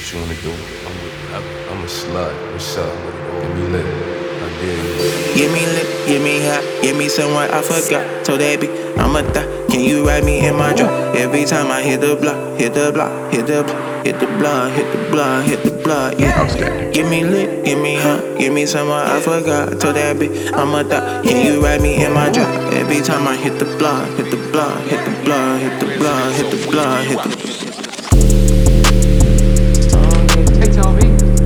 What you wanna do? I'm a slut. What's up? Give me lit. I dare you. Give me lit, give me hot, give me somewhere I forgot. Told that bitch I'm a thot. Can you ride me in my drop? Every time I hit the block, hit the block, hit the block, hit the block, hit the block, hit the block, yeah. Give me lit, give me hot, give me somewhere I forgot. Told that bitch I'm a thot. Can you ride me in my drop? Every time I hit the block, hit the block, hit the block, hit the block, hit the block, hit the block. Hey Toby,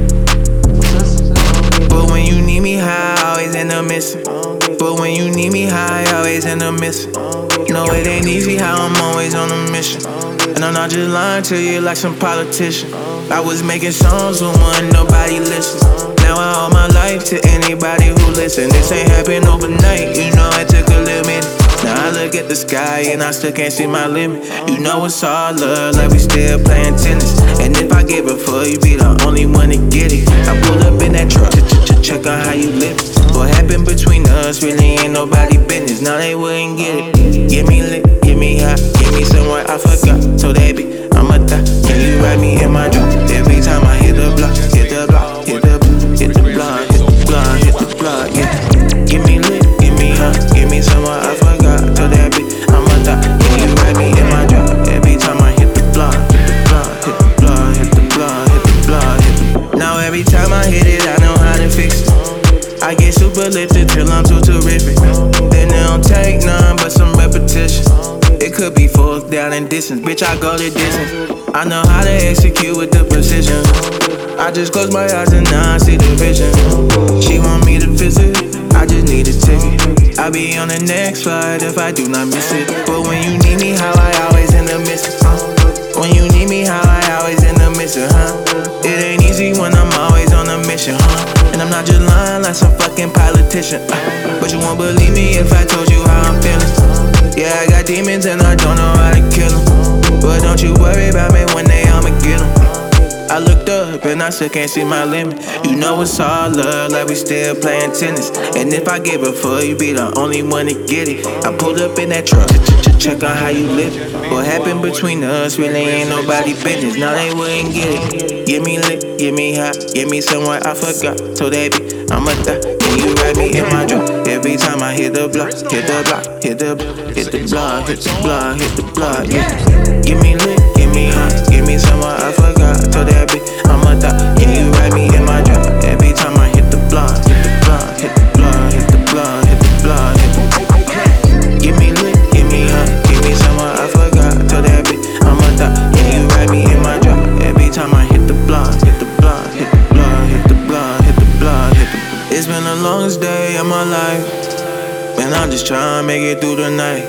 what's this? But when you need me high, always end up missing. But when you need me high, always end up missing. No, it ain't easy how I'm always on a mission. And I'm not just lying to you like some politician. I was making songs when nobody listens. Now I owe my life to anybody who listen. This ain't happened overnight, you know it took a little minute. Now I look at the sky and I still can't see my limit. You know it's all love, like we still playing tennis. And if I give it for you, be the only one to get it. I pull up in that truck, check on how you live. What happened between us really ain't nobody business. Now they wouldn't get it. Give me lit, give me hot, give me somewhere I forgot. So that be, I'm a thot. Can you ride me in my drop? Every time I hit the block, hit the block, hit the block, hit the block, hit the block, hit the block, yeah. Give me lit, give me hot, give me somewhere I forgot. So that be, I'm a thot. Can you ride me in my drop? Every time I hit the block, hit the block, hit the block, hit the block, hit the block, hit the block. Now every time I hit it, I know how to fix it. I get super lifted till I'm too terrific. Then it don't take none but some repetition. It could be fourth down and distance, bitch, I go the distance. I know how to execute with the precision. I just close my eyes and now I see the vision. She want me to visit, I just need a ticket. I'll be on the next flight if I do not miss it. But when you need me, how I always end up missing. When you need me, how I always end up missing, huh? It ain't easy when I'm always on a mission, huh? And I'm not just lying like some fucking politician, but you won't believe me if I told you how I'm feeling. Yeah, I got demons and I don't know how to kill them. But don't you worry about me when they I'ma get them. I looked up and I still can't see my limit. You know it's all love, like we still playing tennis. And if I give it for you, be the only one to get it. I pulled up in that truck, check on how you live. What happened between us really ain't nobody business. Now they wouldn't get it. Give me lit, give me hot, give me somewhere I forgot. So that be, I'm a thot. Can you ride me in my drop? Every time I hit the block, hit the block, hit the block, hit the block, hit the block, hit the block, yeah. Give me lit, give me hot, give me somewhere I forgot. So that be, I'm a thot. Can you ride me in my drop? Every time I hit the block, hit the block, hit the block, hit the block, hit the block, hit the block. Give me lit, give me hot, give me somewhere I forgot. So that be, I'm a thot. Can you ride me in my drop? Every time I hit the block, hit the block, hit the block, hit the block, hit the block, hit the block. It's been the longest day of my life, man, I'm just trying to make it through the night.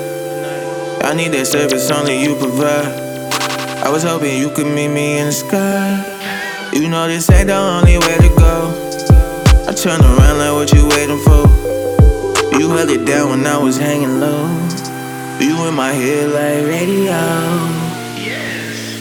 I need that service only you provide. I was hoping you could meet me in the sky. You know this ain't the only way to go. I turn around like what you waiting for. You held it down when I was hanging low. You in my head like radio.